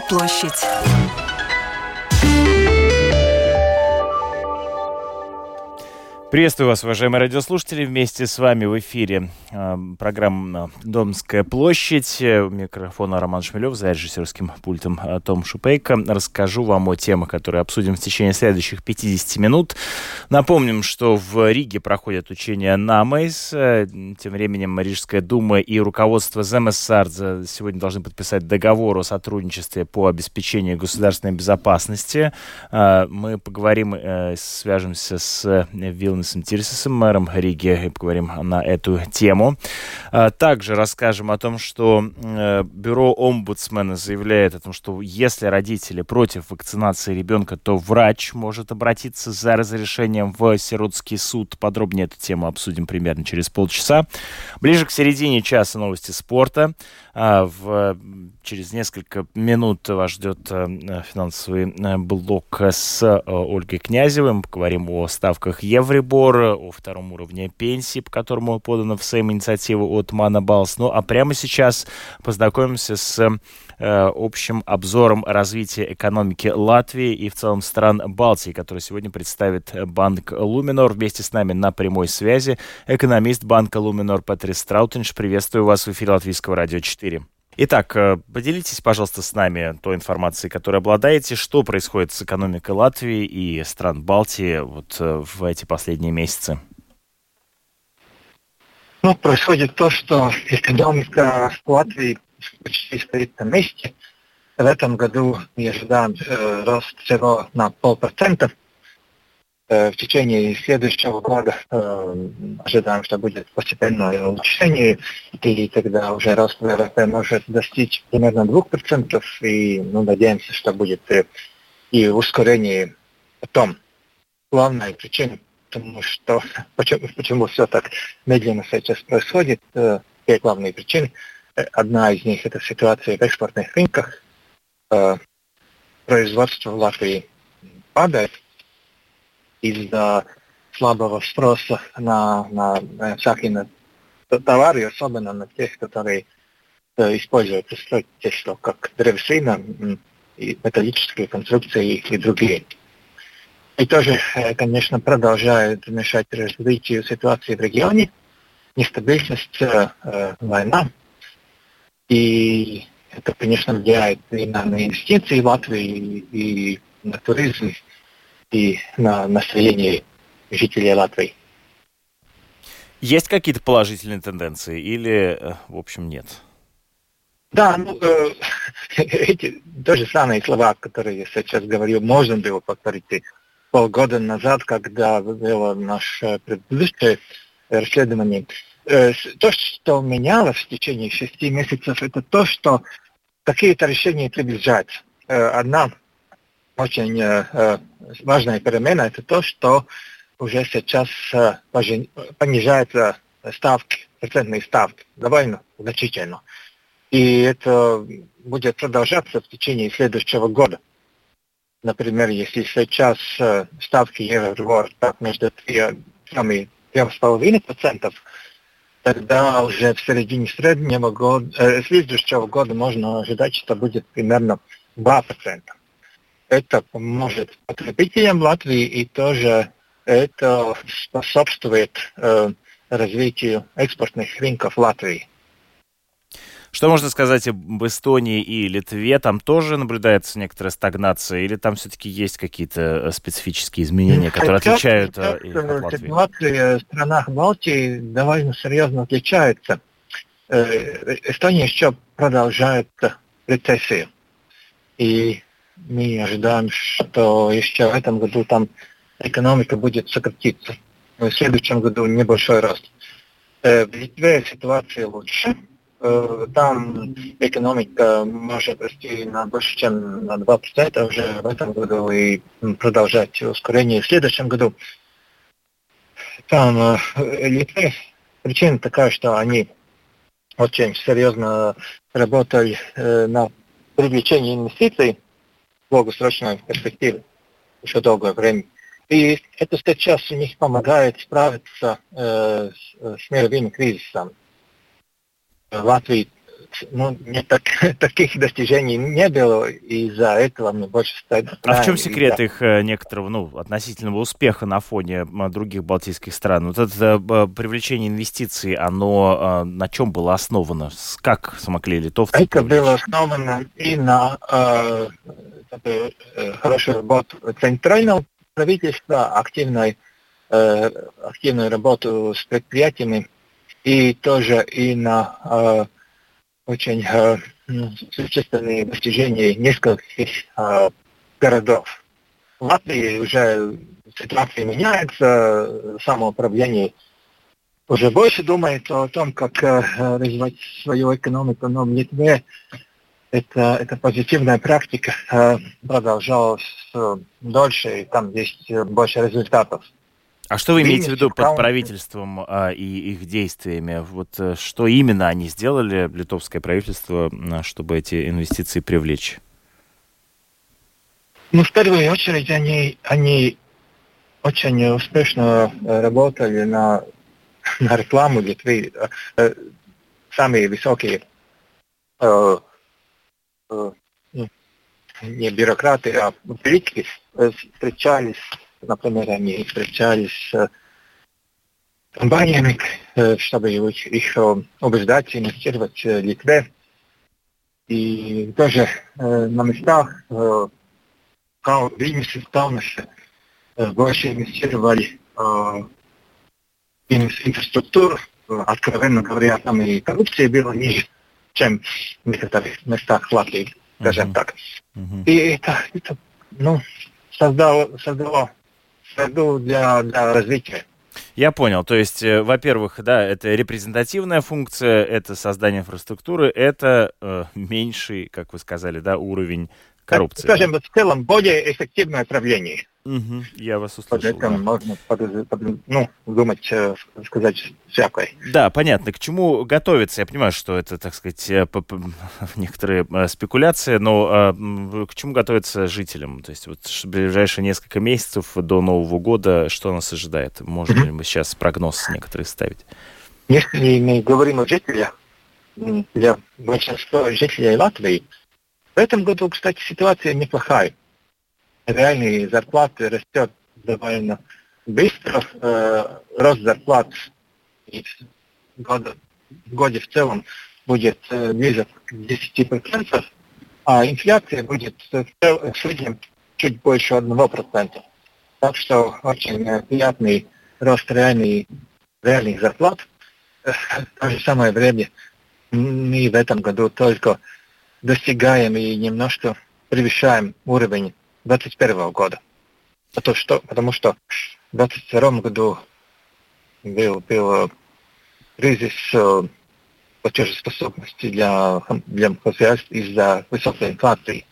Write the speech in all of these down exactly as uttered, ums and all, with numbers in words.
площадь. Приветствую вас, уважаемые радиослушатели. Вместе с вами в эфире э, программа «Домская площадь». У микрофона Роман Шмелев, за режиссерским пультом Том Шупейко. Расскажу вам о темах, которые обсудим в течение следующих пятидесяти минут. Напомним, что в Риге проходят учения НАМЭЙС. Тем временем Рижская дума и руководство ЗМСР сегодня должны подписать договор о сотрудничестве по обеспечению государственной безопасности. Э, мы поговорим, э, свяжемся с Вилнисом Тирсисом, мэром Риги, и поговорим на эту тему. Также расскажем о том, что бюро омбудсмена заявляет о том, что если родители против вакцинации ребенка, то врач может обратиться за разрешением в сиротский суд. Подробнее эту тему обсудим примерно через полчаса. Ближе к середине часа новости спорта. В, через несколько минут вас ждет финансовый блок с Ольгой Князевой. Мы поговорим о ставках Еврибор, о втором уровне пенсии, по которому подана в Сейм инициатива от Мана Балс. Ну а прямо сейчас познакомимся с э, общим обзором развития экономики Латвии и в целом стран Балтии, который сегодня представит Банк Луминор. Вместе с нами на прямой связи экономист Банка Луминор Патрис Страутинш. Приветствую вас в эфире Латвийского радио четыре. Итак, поделитесь, пожалуйста, с нами той информацией, которой обладаете. Что происходит с экономикой Латвии и стран Балтии вот в эти последние месяцы? Ну, происходит то, что экономика Латвии почти стоит на месте. В этом году мы ожидаем э, рост всего на полпроцента. Э, в течение следующего года э, ожидаем, что будет постепенное улучшение, и тогда уже рост ВВП может достичь примерно двух процентов, и ну, надеемся, что будет э, и ускорение потом. Главная причина, потому что почему, почему все так медленно сейчас происходит, э, две главные причины. Одна из них — это ситуация в экспортных рынках. Э, производство в Латвии падает из-за слабого спроса на, на, на всякие товары, особенно на тех, которые э, используются в строительстве, как древесина, и металлические конструкции и другие. И тоже, э, конечно, продолжает мешать развитию ситуации в регионе, нестабильность, э, война. И это, конечно, влияет и на, на инвестиции в Латвии, и на туризм, и на настроение жителей Латвии. Есть какие-то положительные тенденции или, в общем, нет? Да, ну, э, эти тоже самые слова, которые я сейчас говорил, можно было повторить полгода назад, когда было наше предыдущее расследование. Э, то, что менялось в течение шести месяцев, это то, что какие-то решения приближаются. Э, одна очень э, важная перемена — это то, что уже сейчас э, понижаются ставки, процентные ставки, довольно значительно. И это будет продолжаться в течение следующего года. Например, если сейчас э, ставки Еврибор так между трем и трем с половиной процентов, тогда уже в середине среднего года, э, следующего года можно ожидать, что будет примерно два процента. Это поможет потребителям Латвии, и тоже это способствует э, развитию экспортных рынков Латвии. Что можно сказать об Эстонии и Литве? Там тоже наблюдается некоторая стагнация, или там все-таки есть какие-то специфические изменения, которые Хотя, отличают хотя, их от Латвии? Ситуация в странах Балтии довольно серьезно отличается. Эстония еще продолжает рецессию. И мы ожидаем, что еще в этом году там экономика будет сократиться. В следующем году небольшой рост. В Литве ситуация лучше. Там экономика может расти на больше, чем на два процента уже в этом году и продолжать ускорение в следующем году. Там в Литве причина такая, что они очень серьезно работали на привлечении инвестиций в долгосрочной перспективе еще долгое время. И это сейчас у них помогает справиться э, с, с мировыми кризисами. В Латвии ну, не так, таких достижений не было, и из-за этого мы больше страдаем. А в чем секрет из-за... их некоторого, ну, относительного успеха на фоне других балтийских стран? Вот это привлечение инвестиций, оно на чем было основано? Как смогли литовцы Это привлечь? Было основано и на э, э, хорошую работу центрального правительства, активной, э, активную работу с предприятиями, и тоже и на э, очень э, существенные достижения нескольких э, городов. В Латвии уже ситуация меняется, самоуправление уже больше думает о том, как э, развивать свою экономику, но в Литве это, это позитивная практика э, продолжалась э, дольше, и там есть больше результатов. А что вы имеете в виду под правительством а, и их действиями? Вот что именно они сделали, литовское правительство, чтобы эти инвестиции привлечь? Ну, в первую очередь, они, они очень успешно работали на, на рекламу Литвы. Самые высокие э, э, не бюрократы, а политики встречались. Например, они встречались с компаниями, чтобы их, их убеждать инвестировать в Литве. И тоже э, на местах, э, как в Вильнюсе, в Талнусе, э, больше инвестировали э, в инфраструктуру. Откровенно говоря, там и коррупция была ниже, чем в некоторых местах в Латвии, скажем uh-huh. так. Uh-huh. И это, это ну, создало, создало среду для, для развития. Я понял. То есть, э, во-первых, да, это репрезентативная функция, это создание инфраструктуры, это э, меньший, как вы сказали, да, уровень коррупции. Скажем, в целом, более эффективное управление. Угу, я вас услышал. Под этим да. можно под, под, ну, думать, сказать всякое. Да, понятно. К чему готовиться? Я понимаю, что это, так сказать, некоторые спекуляции, но к чему готовиться жителям? То есть вот в ближайшие несколько месяцев до Нового года что нас ожидает? Можно mm-hmm. ли мы сейчас прогноз некоторые ставить? Если мы говорим о жителях, для большинства жителей Латвии, в этом году, кстати, ситуация неплохая. Реальные зарплаты растет довольно быстро. Э, рост зарплат в году, в годе в целом будет э, ближе к десяти процентам, а инфляция будет в, в среднем чуть больше одного процента. Так что очень э, приятный рост реальный, реальных зарплат. Э, в то же самое время мы в этом году только достигаем и немножко превышаем уровень двадцать первого года. Потому что, потому что в двадцать втором году был, был кризис э, платежеспособности для, для государств из-за высокой инфляции.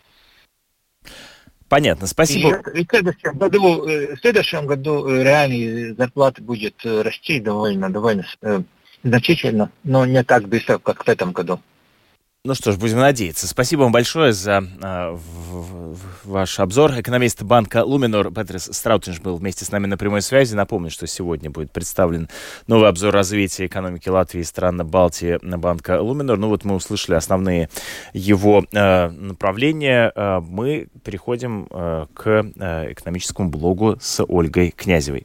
Понятно, спасибо. И, и в, следующем году, в следующем году реальные зарплаты будут расти довольно, довольно э, значительно, но не так быстро, как в этом году. Ну что ж, будем надеяться. Спасибо вам большое за э, в, в, ваш обзор. Экономист банка Luminor Петрис Страутинш был вместе с нами на прямой связи. Напомню, что сегодня будет представлен новый обзор развития экономики Латвии и стран Балтии банка Luminor. Ну вот мы услышали основные его э, направления. Э, мы переходим э, к э, экономическому блогу с Ольгой Князевой.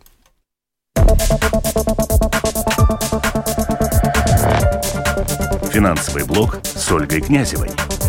Финансовый блог с Ольгой Князевой.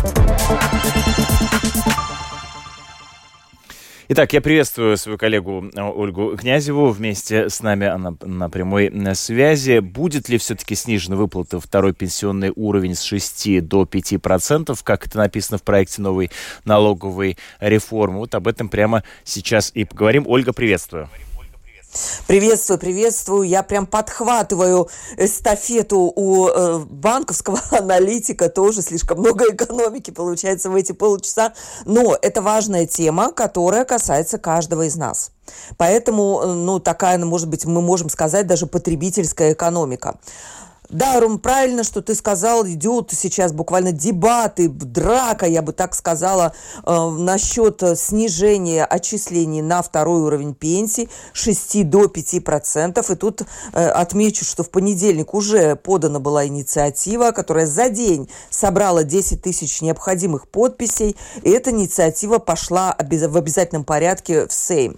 Итак, я приветствую свою коллегу Ольгу Князеву. Вместе с нами она на прямой связи. Будет ли все-таки снижена выплата второй пенсионный уровень с шести до пяти процентов, как это написано в проекте новой налоговой реформы? Вот об этом прямо сейчас и поговорим. Ольга, приветствую. Приветствую, приветствую. Я прям подхватываю эстафету у э, банковского аналитика. Тоже слишком много экономики получается в эти полчаса. Но это важная тема, которая касается каждого из нас. Поэтому, ну, такая, может быть, мы можем сказать, даже потребительская экономика. Да, Ром, правильно, что ты сказал, идут сейчас буквально дебаты, драка, я бы так сказала, э, насчет снижения отчислений на второй уровень пенсии с шести до пяти процентов. И тут э, отмечу, что в понедельник уже подана была инициатива, которая за день собрала десять тысяч необходимых подписей, и эта инициатива пошла в обязательном порядке в Сейм.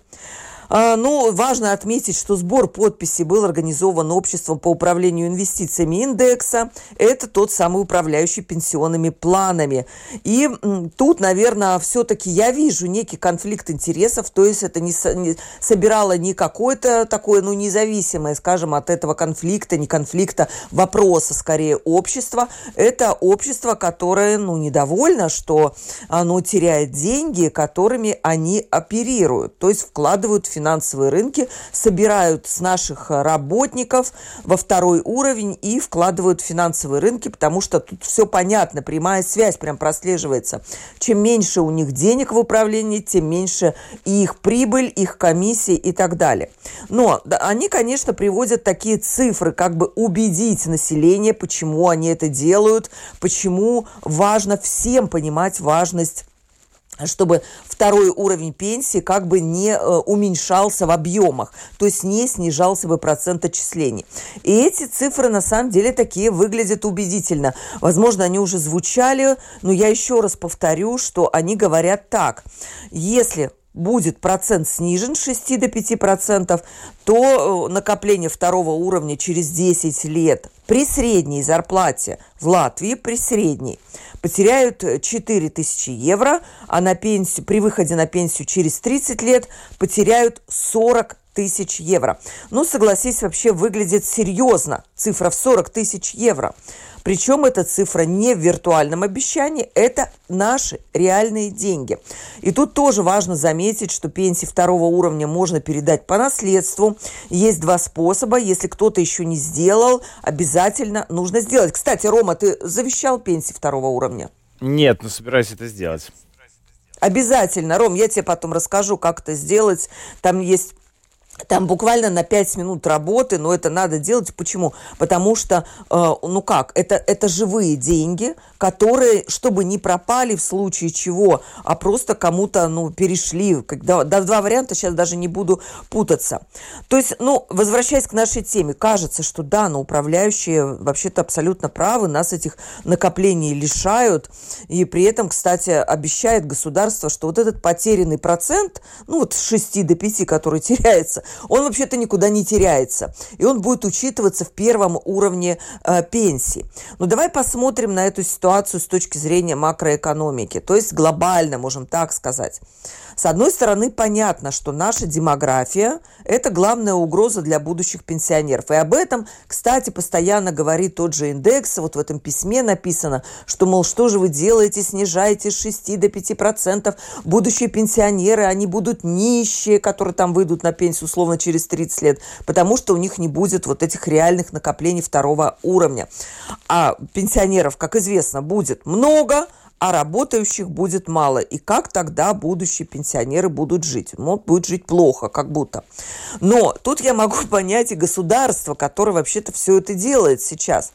Ну, важно отметить, что сбор подписей был организован обществом по управлению инвестициями индекса. Это тот самый управляющий пенсионными планами. И тут, наверное, все-таки я вижу некий конфликт интересов. То есть это не, со, не собирало не какое-то такое, ну, независимое, скажем, от этого конфликта, не конфликта, вопроса, скорее, общества. Это общество, которое, ну, недовольно, что оно теряет деньги, которыми они оперируют. То есть вкладывают в финансовые рынки, собирают с наших работников во второй уровень и вкладывают в финансовые рынки, потому что тут все понятно, прямая связь прям прослеживается. Чем меньше у них денег в управлении, тем меньше и их прибыль, их комиссии и так далее. Но да, они, конечно, приводят такие цифры, как бы убедить население, почему они это делают, почему важно всем понимать важность, чтобы второй уровень пенсии как бы не э, уменьшался в объемах, то есть не снижался бы процент отчислений. И эти цифры на самом деле такие выглядят убедительно. Возможно, они уже звучали, но я еще раз повторю, что они говорят так. Если будет процент снижен с шести до пяти процентов, то накопление второго уровня через десять лет при средней зарплате в Латвии, при средней, потеряют четыре тысячи евро, а на пенсию, при выходе на пенсию через тридцать лет потеряют сорок тысяч евро. Ну, согласись, вообще выглядит серьезно. Цифра в сорок тысяч евро. Причем эта цифра не в виртуальном обещании, это наши реальные деньги. И тут тоже важно заметить, что пенсии второго уровня можно передать по наследству. Есть два способа. Если кто-то еще не сделал, обязательно нужно сделать. Кстати, Рома, ты завещал пенсии второго уровня? Нет, но собираюсь это сделать. Обязательно, Ром, я тебе потом расскажу, как это сделать. Там есть... Там буквально на пять минут работы, но это надо делать. Почему? Потому что, э, ну как, это, это живые деньги, которые, чтобы не пропали в случае чего, а просто кому-то, ну, перешли. Когда, да, два варианта, сейчас даже не буду путаться. То есть, ну, возвращаясь к нашей теме, кажется, что да, но управляющие вообще-то абсолютно правы, нас этих накоплений лишают, и при этом, кстати, обещает государство, что вот этот потерянный процент, ну, вот с шести до пяти, который теряется, он вообще-то никуда не теряется. И он будет учитываться в первом уровне э, пенсии. Но давай посмотрим на эту ситуацию с точки зрения макроэкономики. То есть глобально, можем так сказать. С одной стороны, понятно, что наша демография – это главная угроза для будущих пенсионеров. И об этом, кстати, постоянно говорит тот же индекс. Вот в этом письме написано, что, мол, что же вы делаете, снижаете с шести до пяти процентов. Будущие пенсионеры, они будут нищие, которые там выйдут на пенсию условно через тридцать лет, потому что у них не будет вот этих реальных накоплений второго уровня. А пенсионеров, как известно, будет много, а работающих будет мало. И как тогда будущие пенсионеры будут жить? Могут будет жить плохо, как будто. Но тут я могу понять и государство, которое вообще-то все это делает сейчас.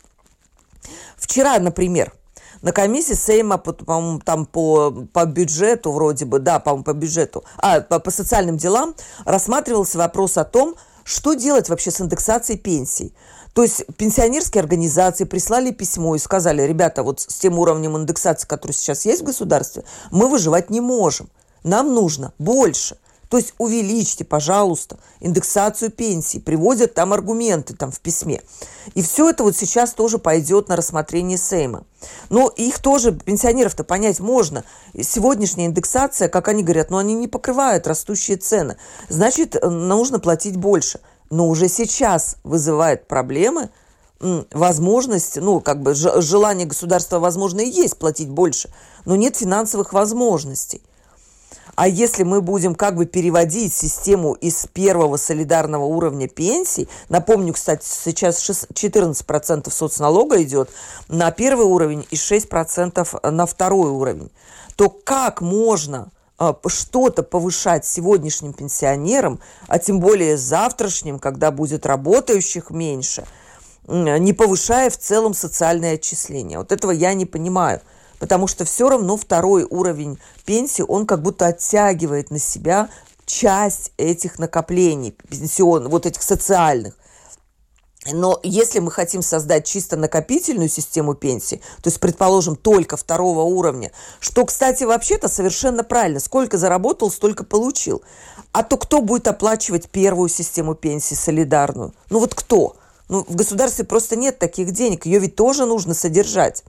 Вчера, например, на комиссии Сейма, по-моему, там по, по бюджету вроде бы, да, по-моему, по бюджету, а, по, по социальным делам рассматривался вопрос о том, что делать вообще с индексацией пенсий. То есть пенсионерские организации прислали письмо и сказали: ребята, вот с тем уровнем индексации, который сейчас есть в государстве, мы выживать не можем. Нам нужно больше. То есть увеличьте, пожалуйста, индексацию пенсий. Приводят там аргументы там в письме. И все это вот сейчас тоже пойдет на рассмотрение Сейма. Но их тоже, пенсионеров-то понять можно. Сегодняшняя индексация, как они говорят, ну они не покрывают растущие цены. Значит, нужно платить больше. Но уже сейчас вызывает проблемы возможность, ну, как бы желание государства, возможно, и есть платить больше, но нет финансовых возможностей. А если мы будем как бы переводить систему из первого солидарного уровня пенсий, напомню, кстати, сейчас четырнадцать процентов соцналога идет на первый уровень и шесть процентов на второй уровень, то как можно что-то повышать сегодняшним пенсионерам, а тем более завтрашним, когда будет работающих меньше, не повышая в целом социальные отчисления. Вот этого я не понимаю. Потому что все равно второй уровень пенсии, он как будто оттягивает на себя часть этих накоплений пенсионных, вот этих социальных. Но если мы хотим создать чисто накопительную систему пенсии, то есть, предположим, только второго уровня, что, кстати, вообще-то совершенно правильно. Сколько заработал, столько получил. А то кто будет оплачивать первую систему пенсии, солидарную? Ну вот кто? Ну, в государстве просто нет таких денег. Ее ведь тоже нужно содержать.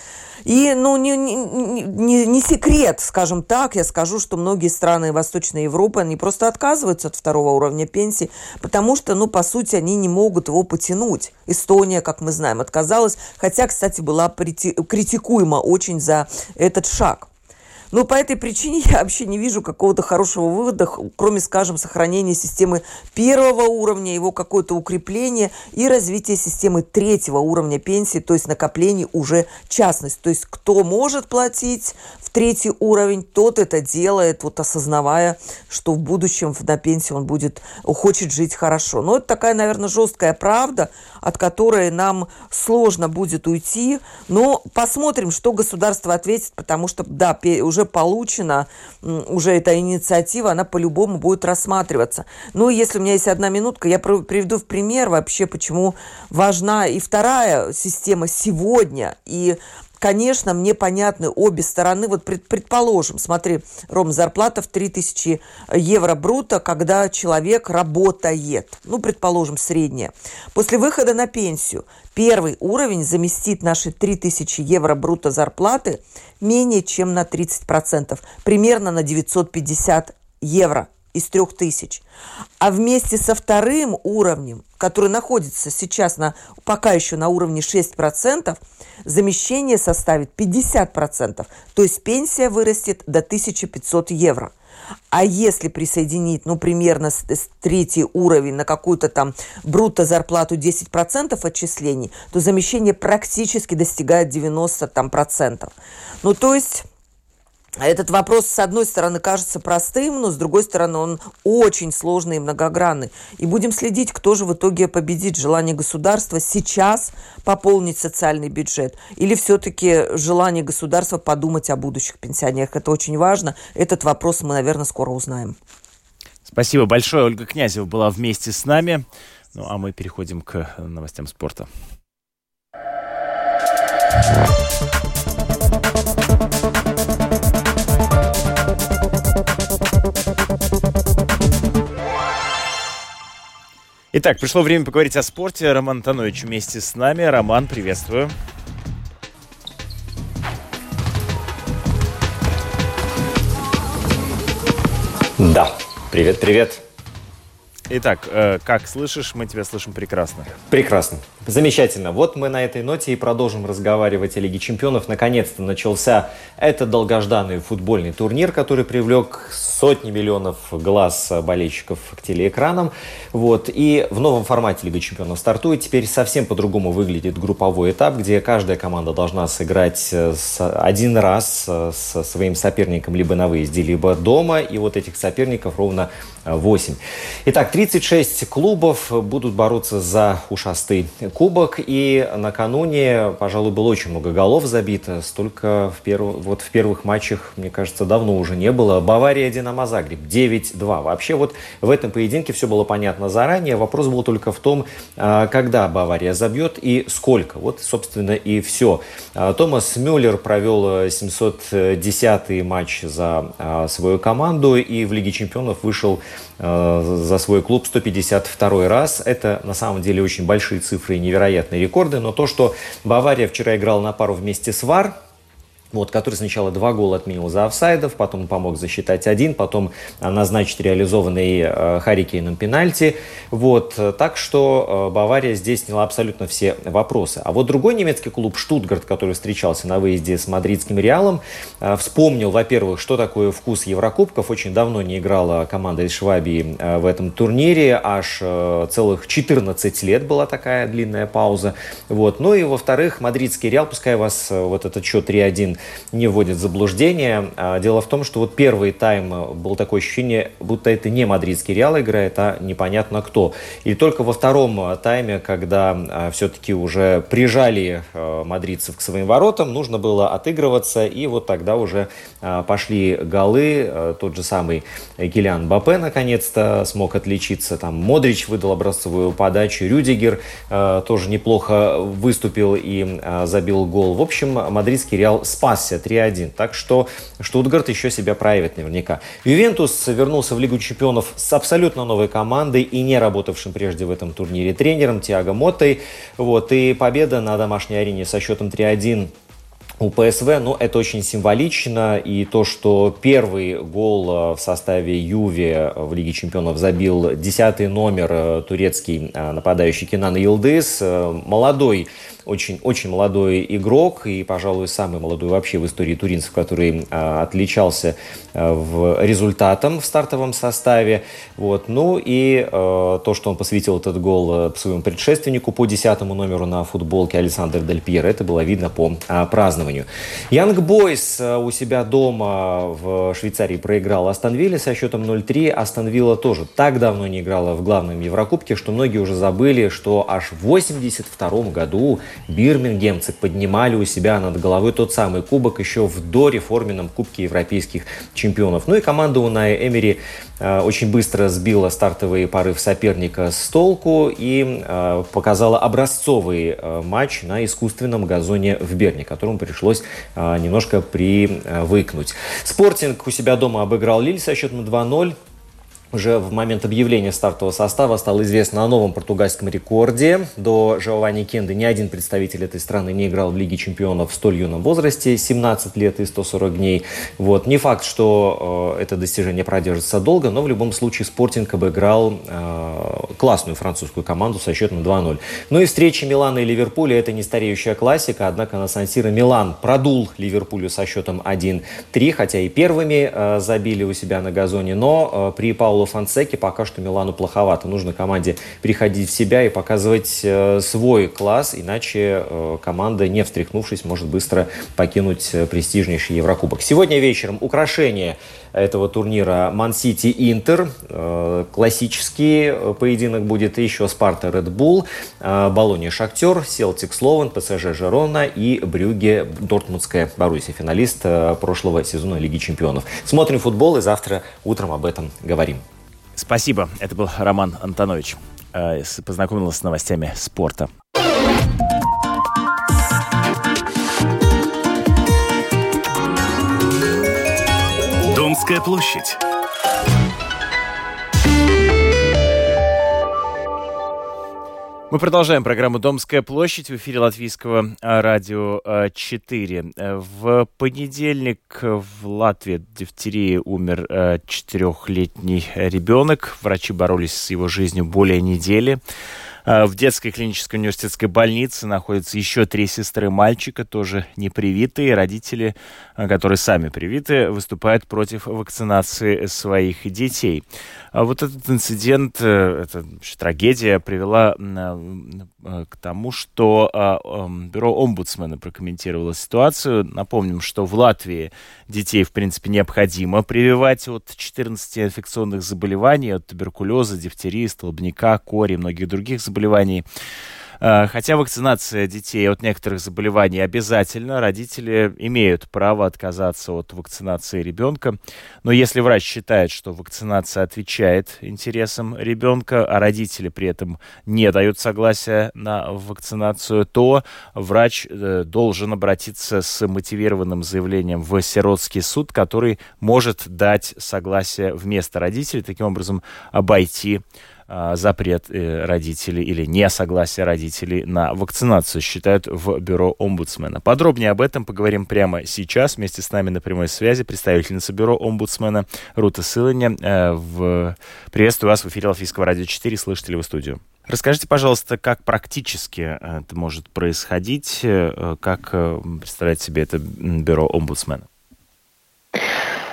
И, ну, не, не, не, не секрет, скажем так, я скажу, что многие страны Восточной Европы, они просто отказываются от второго уровня пенсии, потому что, ну, по сути, они не могут его потянуть. Эстония, как мы знаем, отказалась, хотя, кстати, была критикуема очень за этот шаг. Но по этой причине я вообще не вижу какого-то хорошего вывода, кроме, скажем, сохранения системы первого уровня, его какое-то укрепление и развитие системы третьего уровня пенсии, то есть накоплений уже частность. То есть кто может платить в третий уровень, тот это делает, вот осознавая, что в будущем на пенсии он будет, хочет жить хорошо. Но это такая, наверное, жесткая правда, от которой нам сложно будет уйти. Но посмотрим, что государство ответит, потому что, да, уже получена, уже эта инициатива, она по-любому будет рассматриваться. Ну, если у меня есть одна минутка, я приведу в пример вообще, почему важна и вторая система сегодня. И, конечно, мне понятны обе стороны. Вот предположим, смотри, Ром, зарплата в три тысячи евро бруто, когда человек работает. Ну, предположим, средняя. После выхода на пенсию первый уровень заместит наши три тысячи евро бруто зарплаты менее чем на тридцать процентов, примерно на девятьсот пятьдесят евро из трех тысяч. А вместе со вторым уровнем, который находится сейчас на, пока еще на уровне шесть процентов, замещение составит пятьдесят процентов, то есть пенсия вырастет до тысяча пятьсот евро. А если присоединить, ну, примерно с, с третий уровень на какую-то там брутто зарплату десять процентов отчислений, то замещение практически достигает девяносто процентов. Ну, то есть этот вопрос, с одной стороны, кажется простым, но с другой стороны, он очень сложный и многогранный. И будем следить, кто же в итоге победит. Желание государства сейчас пополнить социальный бюджет или все-таки желание государства подумать о будущих пенсионерах. Это очень важно. Этот вопрос мы, наверное, скоро узнаем. Спасибо большое. Ольга Князева была вместе с нами. Ну, а мы переходим к новостям спорта. Итак, пришло время поговорить о спорте. Роман Антонович вместе с нами. Роман, приветствую. Да, привет-привет. Итак, э, как слышишь? Мы тебя слышим прекрасно. Прекрасно. Замечательно. Вот мы на этой ноте и продолжим разговаривать о Лиге чемпионов. Наконец-то начался этот долгожданный футбольный турнир, который привлек сотни миллионов глаз болельщиков к телеэкранам. Вот. И в новом формате Лига чемпионов стартует. Теперь совсем по-другому выглядит групповой этап, где каждая команда должна сыграть с, один раз со своим соперником либо на выезде, либо дома. И вот этих соперников ровно восемь. Итак, тридцать шесть клубов будут бороться за ушастый кубок. И накануне, пожалуй, было очень много голов забито. Столько в, перв... вот в первых матчах, мне кажется, давно уже не было. Бавария, Динамо Загреб девять два. Вообще вот в этом поединке все было понятно заранее. Вопрос был только в том, когда Бавария забьет и сколько. Вот, собственно, и все. Томас Мюллер провел семьсот десятый матч за свою команду и в Лиге чемпионов вышел за свой клуб сто пятьдесят второй раз. Это на самом деле очень большие цифры и невероятные рекорды. Но то, что Бавария вчера играла на пару вместе с ВАР, вот, который сначала два гола отменил за офсайдов, потом помог засчитать один, потом назначить реализованный э, Харри Кейном пенальти. Вот, так что э, Бавария здесь сняла абсолютно все вопросы. А вот другой немецкий клуб Штутгарт, который встречался на выезде с мадридским Реалом, э, вспомнил, во-первых, что такое вкус Еврокубков. Очень давно не играла команда из Швабии э, в этом турнире, аж э, целых четырнадцать лет была такая длинная пауза. Вот. Ну и, во-вторых, мадридский Реал, пускай вас э, вот этот счет три один не вводит в заблуждение. Дело в том, что вот первый тайм был такое ощущение, будто это не мадридский Реал играет, а непонятно кто. И только во втором тайме, когда все-таки уже прижали мадридцев к своим воротам, нужно было отыгрываться, и вот тогда уже пошли голы. Тот же самый Килиан Мбаппе наконец-то смог отличиться. Там Модрич выдал образцовую подачу, Рюдигер э, тоже неплохо выступил и э, забил гол. В общем, мадридский Реал спасся три один. Так что Штутгарт еще себя проявит наверняка. Ювентус вернулся в Лигу чемпионов с абсолютно новой командой и не работавшим прежде в этом турнире тренером Тиаго Моттой. Вот, и победа на домашней арене со счетом три один у ПСВ, ну, это очень символично, и то, что первый гол в составе Юве в Лиге чемпионов забил десятый номер турецкий нападающий Кенан Йылдыз, молодой, очень, очень молодой игрок, и, пожалуй, самый молодой вообще в истории туринцев, который а, отличался а, в результатом в стартовом составе. Вот. Ну и а, то, что он посвятил этот гол своему предшественнику по десятому номеру на футболке Александр Дель Пьеро, это было видно по а, празднованию. Янг Бойс а, у себя дома в Швейцарии проиграл Астон Вилле со счетом ноль три. Астон Вилла тоже так давно не играла в главном Еврокубке, что многие уже забыли, что аж в восемьдесят втором году бирмингемцы поднимали у себя над головой тот самый кубок еще в дореформенном Кубке европейских чемпионов. Ну и команда Унаи Эмери э, очень быстро сбила стартовый порыв соперника с толку и э, показала образцовый э, матч на искусственном газоне в Берне, к которому пришлось э, немножко привыкнуть. Спортинг у себя дома обыграл Лиль со счетом два ноль. Уже в момент объявления стартового состава стало известно о новом португальском рекорде. До Жоавани Кенды ни один представитель этой страны не играл в Лиге чемпионов в столь юном возрасте, семнадцать лет и сто сорок дней. Вот. Не факт, что э, это достижение продержится долго, но в любом случае Спортинг обыграл э, классную французскую команду со счетом два ноль. Ну и встреча Милана и Ливерпуля — это не стареющая классика, однако на Сан-Сиро Милан продул Ливерпулю со счетом один три, хотя и первыми э, забили у себя на газоне, но э, при Пауло Фонсеке пока что Милану плоховато. Нужно команде приходить в себя и показывать э, свой класс, иначе э, команда, не встряхнувшись, может быстро покинуть э, престижнейший Еврокубок. Сегодня вечером украшение этого турнира Ман-Сити Интер. Э, классический поединок будет еще Спарта Ред Булл, э, Болонья Шахтер, Селтик Слован, ПСЖ Жерона и Брюгге Дортмундская Боруссия, финалист э, прошлого сезона Лиги чемпионов. Смотрим футбол и завтра утром об этом говорим. Спасибо. Это был Роман Антонович. Познакомил нас с новостями спорта. Домская площадь. Мы продолжаем программу «Домская площадь» в эфире Латвийского радио четыре. В понедельник в Латвии от дифтерии умер четырехлетний ребенок. Врачи боролись с его жизнью более недели. В детской клинической университетской больнице находятся еще три сестры мальчика, тоже непривитые. Родители, которые сами привиты, выступают против вакцинации своих детей. Вот этот инцидент, эта трагедия привела к тому, что бюро омбудсмена прокомментировало ситуацию. Напомним, что в Латвии детей, в принципе, необходимо прививать от четырнадцати инфекционных заболеваний, от туберкулеза, дифтерии, столбняка, кори и многих других заболеваний. Хотя вакцинация детей от некоторых заболеваний обязательна, родители имеют право отказаться от вакцинации ребенка. Но если врач считает, что вакцинация отвечает интересам ребенка, а родители при этом не дают согласия на вакцинацию, то врач должен обратиться с мотивированным заявлением в сиротский суд, который может дать согласие вместо родителей, таким образом обойти запрет родителей или несогласие родителей на вакцинацию, считают в бюро омбудсмена. Подробнее об этом поговорим прямо сейчас. Вместе с нами на прямой связи представительница бюро омбудсмена Рута Силаня. В... Приветствую вас в эфире Латвийского радио четыре. Слышите ли вы студию? Расскажите, пожалуйста, как практически это может происходить, как представляет себе это бюро омбудсмена?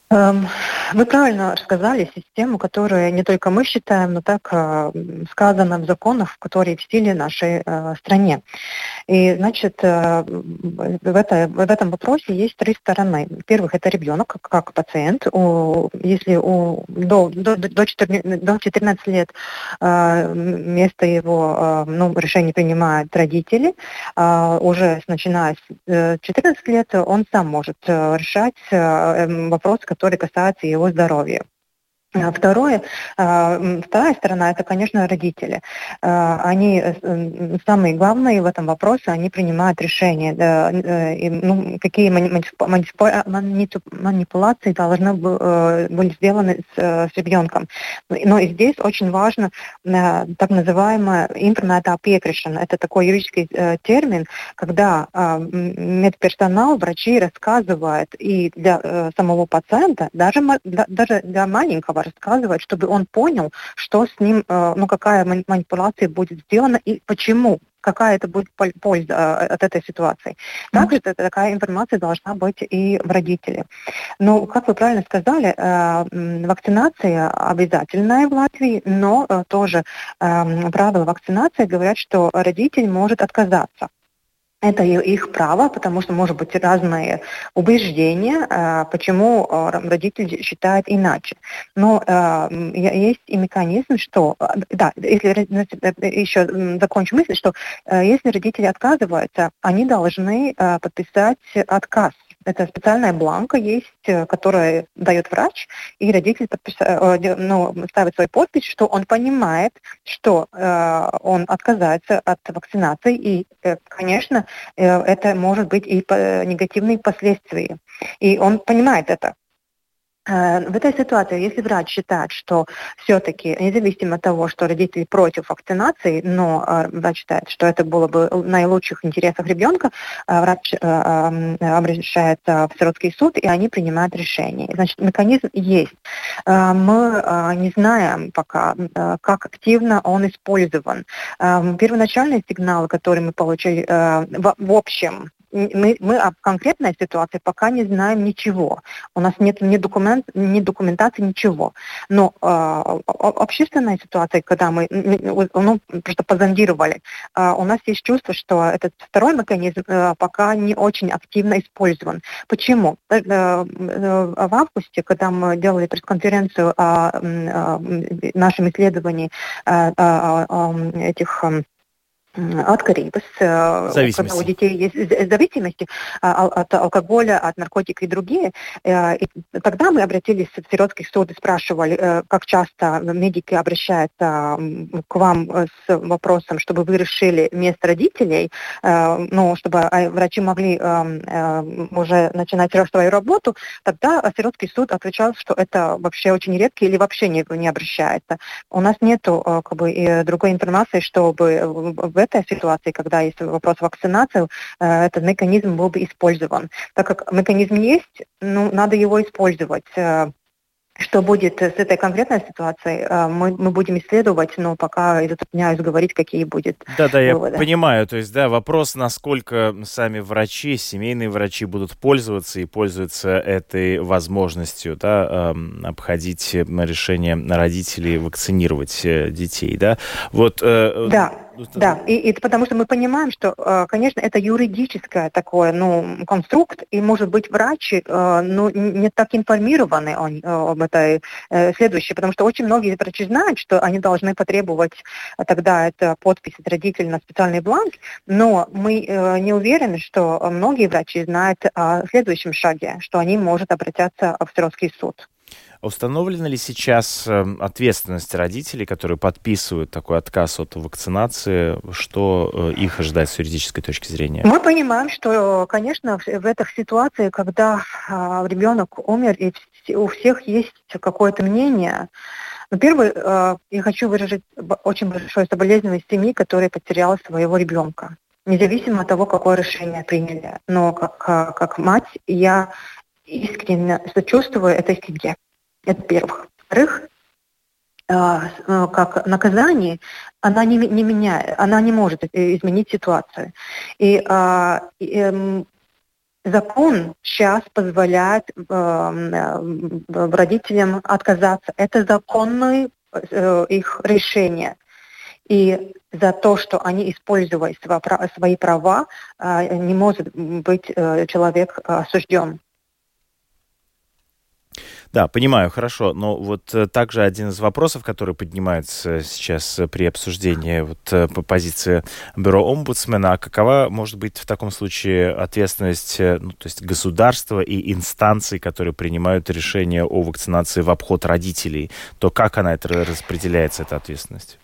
Вы правильно рассказали систему, которую не только мы считаем, но так э, сказано в законах, которые в силе нашей э, стране. И, значит, э, в, это, в этом вопросе есть три стороны. Во-первых, это ребенок, как, как пациент. У, если у, до, до, до четырнадцати лет э, вместо его э, ну, решения принимают родители, э, уже начиная с четырнадцати лет он сам может э, решать э, вопросы, которые касаются его здоровья. Второе, вторая сторона, это, конечно, родители. Они самые главные в этом вопросе, они принимают решения, ну, какие манипуляции должны были сделаны с, с ребенком. Но и здесь очень важно так называемая informētā piekrišana. Это такой юридический термин, когда медперсонал, врачи рассказывают и для самого пациента, даже, даже для маленького, рассказывать, чтобы он понял, что с ним, ну, какая манипуляция будет сделана и почему, какая это будет польза от этой ситуации. Также mm-hmm. такая информация должна быть и в родителе. Но, как вы правильно сказали, вакцинация обязательная в Латвии, но тоже правила вакцинации говорят, что родитель может отказаться. Это их право, потому что, может быть, разные убеждения, почему родитель считает иначе. Но есть и механизм, что, да, если еще закончу мысль, что если родители отказываются, они должны подписать отказ. Это специальная бланка есть, которая дает врач, и родитель подписа, ну, ставит свою подпись, что он понимает, что э, он отказается от вакцинации, и, э, конечно, э, это может быть и по- негативные последствия. И он понимает это. В этой ситуации, если врач считает, что все-таки, независимо от того, что родители против вакцинации, но врач считает, что это было бы в наилучших интересах ребенка, врач обращается в сиротский суд, и они принимают решение. Значит, механизм есть. Мы не знаем пока, как активно он использован. Первоначальные сигналы, которые мы получили в общем, Мы, мы о конкретной ситуации пока не знаем ничего. У нас нет ни, документ, ни документации, ничего. Но э, общественная ситуация, когда мы ну, просто позондировали, э, у нас есть чувство, что этот второй механизм э, пока не очень активно использован. Почему? Э, э, в августе, когда мы делали пресс-конференцию о, о нашем исследовании э, о, о этих... Atkarības, когда у детей есть зависимости от алкоголя, от наркотиков и другие. И тогда мы обратились в сиротский суд и спрашивали, как часто медики обращаются к вам с вопросом, чтобы вы решили вместо родителей, ну, чтобы врачи могли уже начинать свою работу. Тогда сиротский суд отвечал, что это вообще очень редко или вообще не, не обращается. У нас нету как бы, и другой информации, чтобы в этой ситуации, когда есть вопрос вакцинации, этот механизм был бы использован. Так как механизм есть, ну, надо его использовать. Что будет с этой конкретной ситуацией, мы, мы будем исследовать, но пока я затрудняюсь говорить, какие будут Да-да, я выводы. понимаю. То есть, да, вопрос, насколько сами врачи, семейные врачи будут пользоваться и пользуются этой возможностью, да, обходить решение родителей вакцинировать детей, да? Вот. Да. Да, и, и потому что мы понимаем, что, конечно, это юридическое такое, ну, конструкт, и, может быть, врачи, ну, не так информированы об этой следующей, потому что очень многие врачи знают, что они должны потребовать тогда это подпись от родителей на специальный бланк, но мы не уверены, что многие врачи знают о следующем шаге, что они могут обратиться в сиротский суд. Установлена ли сейчас ответственность родителей, которые подписывают такой отказ от вакцинации, что их ожидает с юридической точки зрения? Мы понимаем, что, конечно, в этих ситуациях, когда ребенок умер, и у всех есть какое-то мнение. Но первое, я хочу выразить очень большое соболезнование семьи, которая потеряла своего ребенка. Независимо от того, какое решение приняли. Но как, как мать я искренне сочувствую этой семье. Это первых. Во-вторых, как наказание, она не, не меняет, она не может изменить ситуацию. И, и закон сейчас позволяет э, родителям отказаться. Это законное э, их решение. И за то, что они используют свои права, э, не может быть э, человек осужден. Да, понимаю, хорошо. Но вот э, также один из вопросов, который поднимается сейчас при обсуждении вот, э, по позиции бюро омбудсмена, а какова может быть в таком случае ответственность э, ну, то есть государства и инстанций, которые принимают решения о вакцинации в обход родителей, то как она это распределяется, эта ответственность?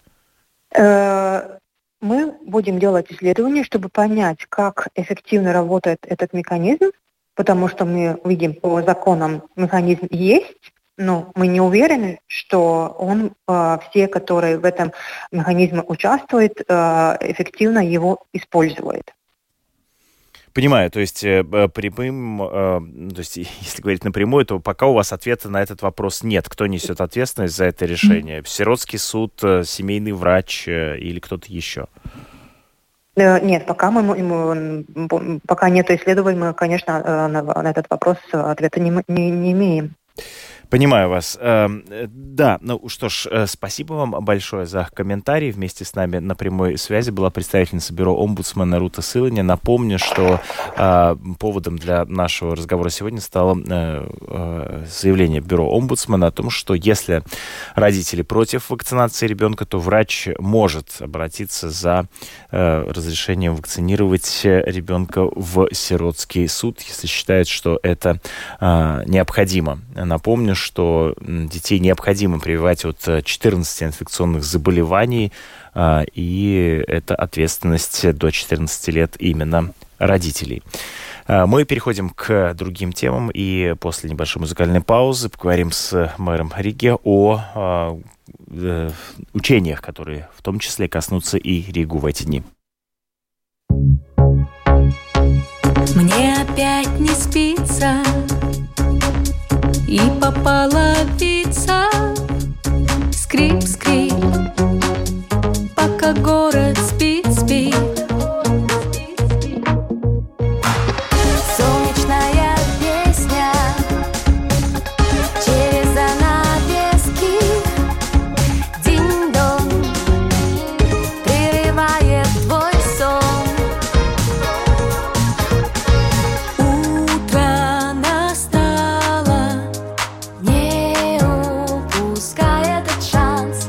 Мы будем делать исследования, чтобы понять, как эффективно работает этот механизм, потому что мы видим по законам механизм есть, но мы не уверены, что он, э, все, которые в этом механизме участвуют, э, эффективно его используют. Понимаю, то есть э, прямым, э, то есть если говорить напрямую, то пока у вас ответа на этот вопрос нет. Кто несет ответственность за это решение? Сиротский суд, э, семейный врач э, или кто-то еще? Нет, пока мы, мы пока нет исследований, мы, конечно, на, на этот вопрос ответа не, не, не имеем. Понимаю вас. Да, ну что ж, спасибо вам большое за комментарий. Вместе с нами на прямой связи была представительница бюро омбудсмена Рута Сыланя. Напомню, что э, поводом для нашего разговора сегодня стало э, э, заявление бюро омбудсмена о том, что если родители против вакцинации ребенка, то врач может обратиться за э, разрешением вакцинировать ребенка в сиротский суд, если считает, что это э, необходимо. Напомню, что детей необходимо прививать от четырнадцати инфекционных заболеваний, и это ответственность до четырнадцати лет именно родителей. Мы переходим к другим темам, и после небольшой музыкальной паузы поговорим с мэром Риги о учениях, которые в том числе коснутся и Ригу в эти дни. Мне опять не спится, и по половица скрип-скрип, пока город спит, спит. Солнечная песня через занавески, динь-дон, прерывает твой сон. Утро настало, не упускай этот шанс.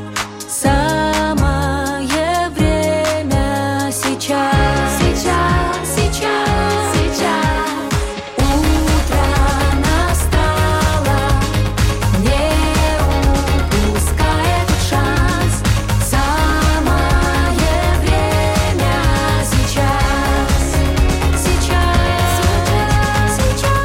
Самое время сейчас, сейчас, сейчас, сейчас. Утро настало, не упускай этот шанс. Самое время сейчас, сейчас, сейчас, сейчас.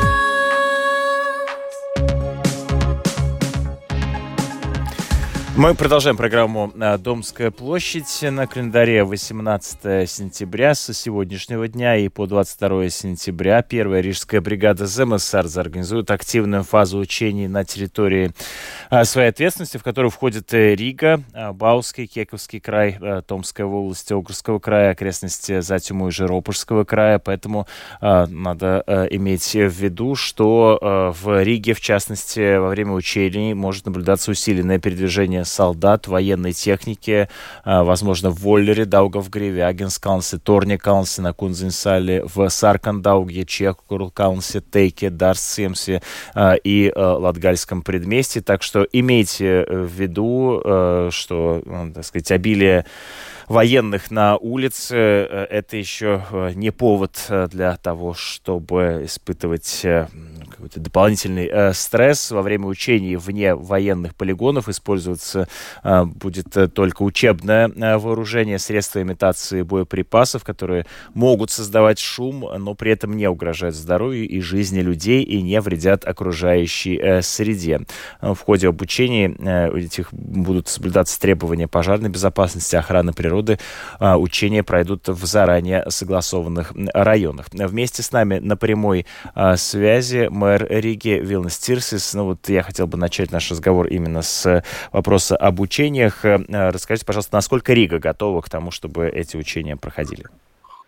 Мы продолжаем программу «Домская площадь». На календаре восемнадцатое сентября с сегодняшнего дня и по двадцать второе сентября первая рижская бригада ЗМСР организует активную фазу учений на территории своей ответственности, в которую входят Рига, Баускый, Кековский край, Томская область, Огрского края, окрестности Затюма и Жиропольского края. Поэтому э, надо э, иметь в виду, что э, в Риге, в частности, во время учений может наблюдаться усиленное передвижение солдат, военной техники, э, возможно, в Воллере, Даугавгриве, Агенскалнсе, Торникалнсе, на Кунзенсале, в Саркандауге, Чекуркалнсе, Тейке, Дарсцемсе э, и э, Латгальском предместье. Так что имейте в виду, э, что, э, так сказать, обилие военных на улице — это еще не повод для того, чтобы испытывать какой-то дополнительный стресс. Во время учений вне военных полигонов использоваться будет только учебное вооружение, средства имитации боеприпасов, которые могут создавать шум, но при этом не угрожают здоровью и жизни людей и не вредят окружающей среде. В ходе обучения этих будут соблюдаться требования пожарной безопасности, охраны природы. Учения пройдут в заранее согласованных районах. Вместе с нами на прямой связи мэр Риги Вилнис Тирсис. Ну вот я хотел бы начать наш разговор именно с вопроса об учениях. Расскажите, пожалуйста, насколько Рига готова к тому, чтобы эти учения проходили?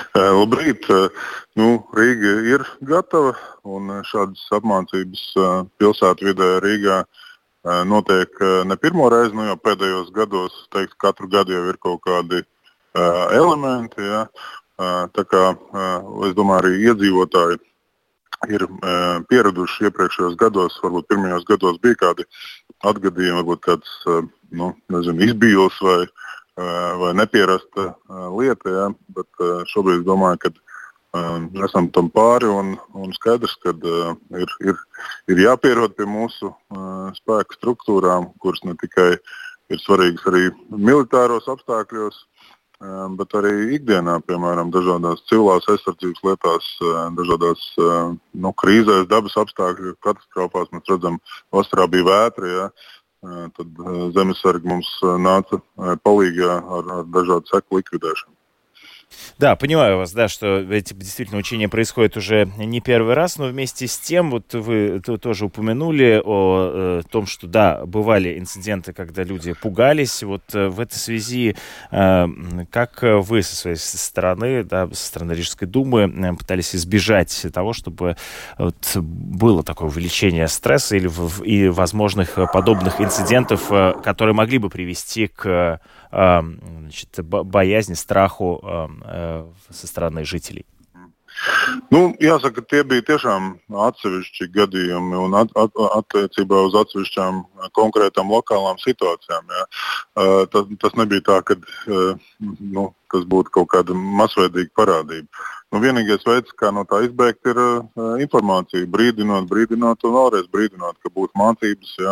Labrīt! Nu, Rīga ir gatava, un šādas apmācības pilsētvidē Rīgā notiek ne pirmo reizi, nu jau pēdējos gados, teikt, katru gadu jau ir kaut kādi elementi. Ja? Tā kā, es domāju, arī iedzīvotāji ir pieraduši iepriekšējos gados, varbūt pirmajos gados bija kādi atgadījumi, varbūt kāds, nu, nezinu, izbīls vai vai nepierasta lieta, ja? Bet šobrīd domāju, ka uh, esam tam pāri un, un skaidrs, ka uh, ir, ir, ir jāpierod pie mūsu uh, spēku struktūrām, kuras ne tikai ir svarīgas arī militāros apstākļos, uh, bet arī ikdienā, piemēram, dažādās civilās aizsardzības lietās, uh, dažādās uh, nu, krīzēs, dabas apstākļu katastrofās. Mēs redzam, vasarā bija vētra, ja? Tad zemesargi mums nāca palīgā ar, ar dažādu seku likvidēšanu. Да, понимаю вас, да, что эти действительно учения происходят уже не первый раз, но вместе с тем, вот вы тоже упомянули о, о том, что, да, бывали инциденты, когда люди пугались. Вот в этой связи, как вы со своей стороны, да, со стороны Рижской думы пытались избежать того, чтобы вот было такое увеличение стресса или и возможных подобных инцидентов, которые могли бы привести к, значит, боязни, страху со стороны жителей? Nu, jāsaka, tie bija tiešām atsevišķi gadījumi un at, at, attiecībā uz atsevišķām konkrētām lokālām situācijām. Ja. Tas, tas nebija tā, ka nu, tas būtu kaut kāda masveidīga parādība. Nu, vienīgais veids, kā no tā izbēgt, ir informācija, brīdinot, brīdinot un vēlreiz brīdinot, ka būs mācības, ja,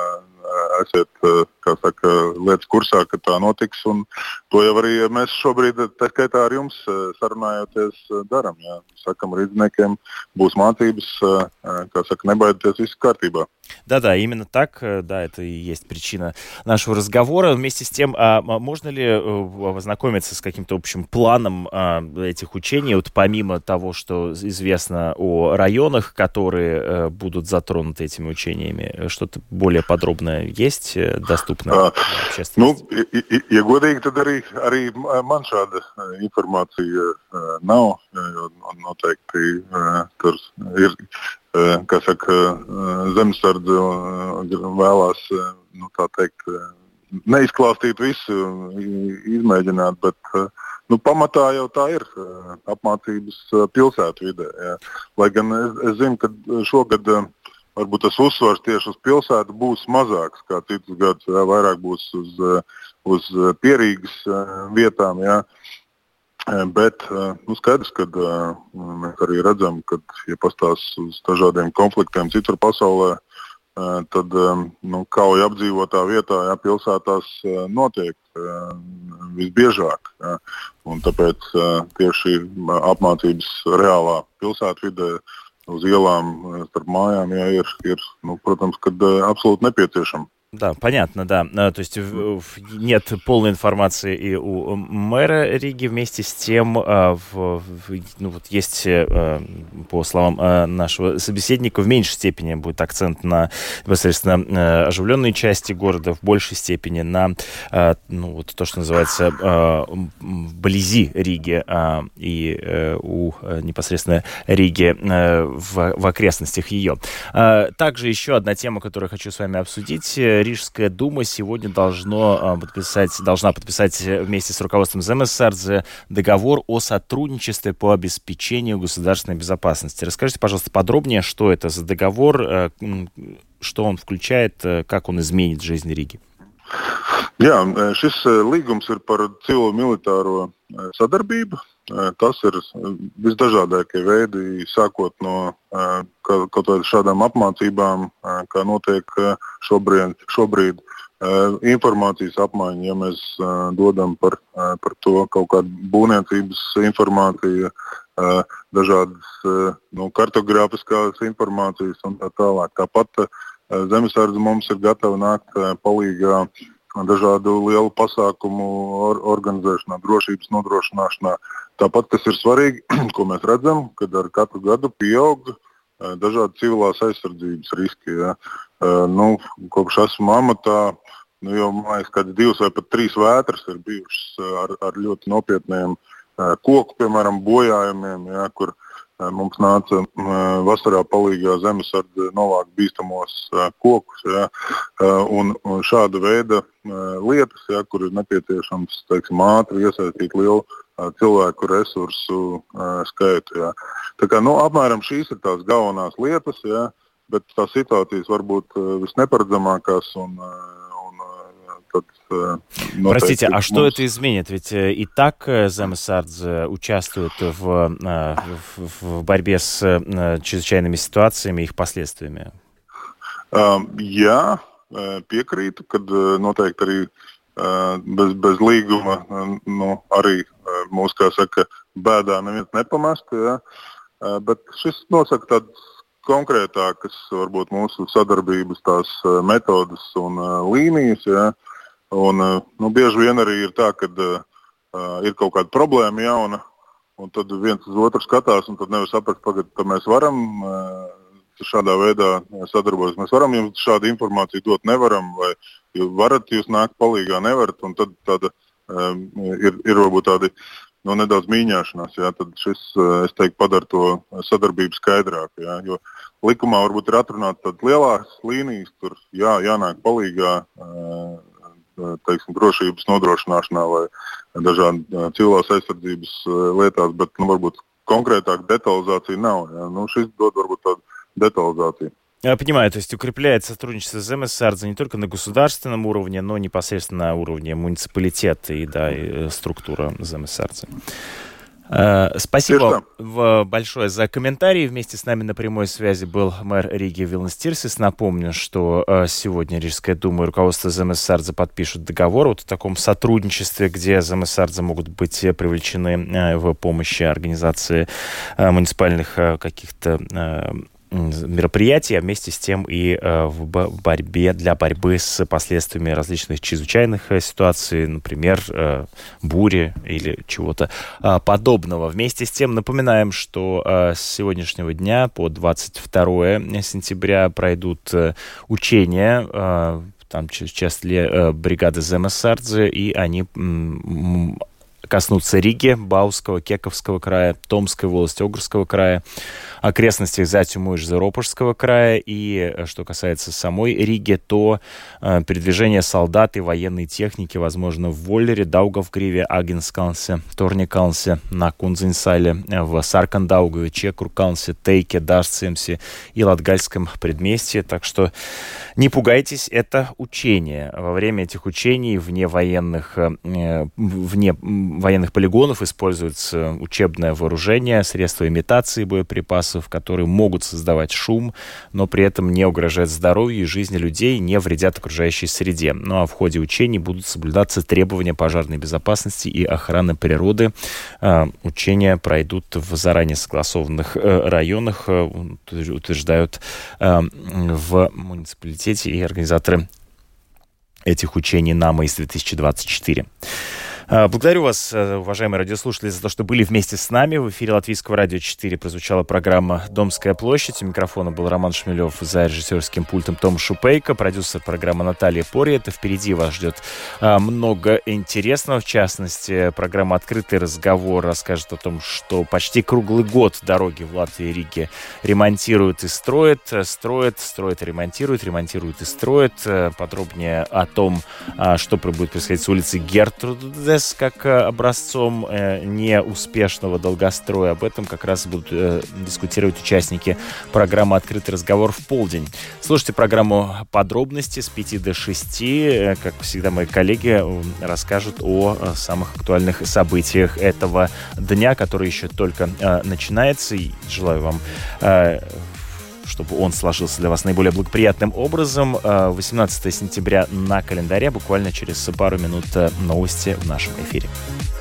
esiet, kā saka, lietas kursā, ka tā notiks, un to jau arī mēs šobrīd, tā skaitā ar jums sarunājoties, daram. Ja. Sakam rīzniekiem, būs mācības, kā saka, nebaidieties, viss kārtībā. Да-да, именно так, да, это и есть причина нашего разговора. Вместе с тем, а можно ли ознакомиться с каким-то общим планом а, этих учений, вот помимо того, что известно о районах, которые а, будут затронуты этими учениями, что-то более подробное есть, доступно общественности? Nu, ja godīgi, tad arī, arī man šāda informācija nav, jo noteikti tur ir, kā saka, zemesardze vēlās, nu, tā teikt, neizklāstīt visu, izmēģināt, bet, nu, pamatā jau tā ir apmācības pilsētu vidē. Jā. Lai gan es, es zinu, ka šogad varbūt tas uzsvars tieši uz pilsētu būs mazāks, kā citus gadus, jā, vairāk būs uz, uz pierīgas vietām, jā. Bet nu, skaidrs, ka mēs arī redzam, ka, ja pastās uz dažādiem konfliktiem citur pasaulē, tad nu, kauja apdzīvotā vietā, jā, pilsētās notiek visbiežāk. Jā. Un tāpēc tieši apmācības reālā pilsētvidē uz ielām starp mājām, jā, ir, ir ну, protams, kad absolūti nepieciešama. Да, понятно, да. То есть нет полной информации и у мэра Риги. Вместе с тем, в, ну, вот есть, по словам нашего собеседника, в меньшей степени будет акцент на непосредственно оживленные части города, в большей степени на ну, вот то, что называется вблизи Риги и у непосредственно Риги в, в окрестностях ее. Также еще одна тема, которую хочу с вами обсудить. Рижская дума сегодня должно подписать, должна подписать вместе с руководством Земесардзе договор о сотрудничестве по обеспечению государственной безопасности. Расскажите, пожалуйста, подробнее, что это за договор, что он включает, как он изменит жизнь Риги. Jā, šis līgums ir par civilo-militāro sadarbību. Tas ir visdažādākie veidi, sākot no kaut vai šādām apmācībām, kā notiek šobrīd, šobrīd informācijas apmaiņa, ja mēs dodam par, par to kaut kādu būvniecības informāciju, dažādas nu, kartogrāfiskās informācijas un tā tālāk. Tāpat Zemesardze mums ir gatava nākt palīgā dažādu lielu pasākumu or, organizēšanā, drošības nodrošināšanā. Tāpat, kas ir svarīgi, ko mēs redzam, kad ar katru gadu pieaug dažādi civilās aizsardzības riski. Ja. Nu, kopš esmu amatā, nu, jau, man liekas, kāds divas vai pat trīs vētras ir bijušas ar, ar ļoti nopietniem koku, piemēram, bojājumiem, ja, kur mums nāca vasarā palīgā zemesardze novākt bīstamos kokus. Ja, un šāda veida lietas, ja, kur ir nepieciešams, teiksim, ātri iesaistīt lielu cilvēku resursu skaitu. Ja. Tā kā, nu, apmēram šīs ir tās galvenās lietas, ja, bet tās situācijas var būt visneparedzamākās un Простите, а что это изменит? Ведь и так Земесардзе участвует в, в, в борьбе с чрезвычайными ситуациями и их последствиями. Jā, piekrītu, kad noteikti arī bez, bez līguma, nu, arī mūs, kā saka, bēdā neviens nepamest, ja? Bet šis nosaka tādas konkrētākas, varbūt mūsu sadarbības tās metodas un līnijas, ja? Un, nu, bieži vien arī ir tā, ka uh, ir kaut kāda problēma jauna, un tad viens uz otru skatās, un tad nevar saprast, pagad, ka mēs varam uh, šādā veidā sadarboties. Mēs varam jums šādu informāciju dot, nevaram, vai jūs varat, jūs nākt palīgā, nevarat, un tad tāda, uh, ir, ir varbūt tādi nu, nedaudz mīņāšanās. Jā, tad šis, uh, es teiktu, padara to sadarbību skaidrāku. Jā, jo likumā varbūt ir atrunāt tādas lielākas līnijas, tur jā, jānāk palīgā, uh, teiksim, drošības nodrošināšanā vai dažādi civilās aizsardzības lietās, bet nu, varbūt konkrētāk детализация nav. Ja? Nu, šis dod varbūt tādu детализацию. Я понимаю, то есть укрепляет сотрудничество с Земесардзе не только на государственном уровне, но непосредственно на уровне муниципалитета и, да, и структура Земесардзе. Спасибо большое за комментарии. Вместе с нами на прямой связи был мэр Риги Вилнис Тирсис. Напомню, что сегодня Рижская дума и руководство Земесардзе подпишут договор вот о таком сотрудничестве, где Земесардзе могут быть привлечены в помощи организации муниципальных каких-то мероприятий, а вместе с тем и э, в борьбе, для борьбы с последствиями различных чрезвычайных э, ситуаций, например, э, бури или чего-то э, подобного. Вместе с тем напоминаем, что э, с сегодняшнего дня по двадцать второе сентября пройдут э, учения, э, там в числе э, бригады Земесардзе, и они м- коснутся Риги, Бауского, Кековского края, Томской волости, Огрского края, окрестностей Затюму и Жзеропожского края. И что касается самой Риги, то э, передвижение солдат и военной техники возможно в Воллере, Даугавгриве, Агенскалнсе, Торникалнсе, на Кунзенсале, в Саркандаугаве, Чекуркалнсе, Тейке, Дашцемсе и Латгальском предместье. Так что не пугайтесь, это учение. Во время этих учений вне военных, э, вне военных полигонов используется учебное вооружение, средства имитации боеприпасов, которые могут создавать шум, но при этом не угрожают здоровью и жизни людей, не вредят окружающей среде. Ну а в ходе учений будут соблюдаться требования пожарной безопасности и охраны природы. Учения пройдут в заранее согласованных районах, утверждают в муниципалитете и организаторы этих учений НАМАИС две тысячи двадцать четыре. Благодарю вас, уважаемые радиослушатели, за то, что были вместе с нами. В эфире Латвийского радио четыре прозвучала программа «Домская площадь». У микрофона был Роман Шмелев, за режиссерским пультом Том Шупейко, продюсер программы Наталья Порьета. Впереди вас ждет много интересного. В частности, программа «Открытый разговор» расскажет о том, что почти круглый год дороги в Латвии и Риге ремонтируют и строят. Строят, строят и ремонтируют, ремонтируют и строят. Подробнее о том, что будет происходить с улицей Гертрудес, как образцом э, неуспешного долгостроя. Об этом как раз будут э, дискутировать участники программы «Открытый разговор» в полдень. Слушайте программу «Подробности» с пяти до шести. Э, как всегда, мои коллеги э, расскажут о э, самых актуальных событиях этого дня, который еще только э, начинается. И желаю вам э, чтобы он сложился для вас наиболее благоприятным образом. восемнадцатое сентября на календаре, буквально через пару минут новости в нашем эфире.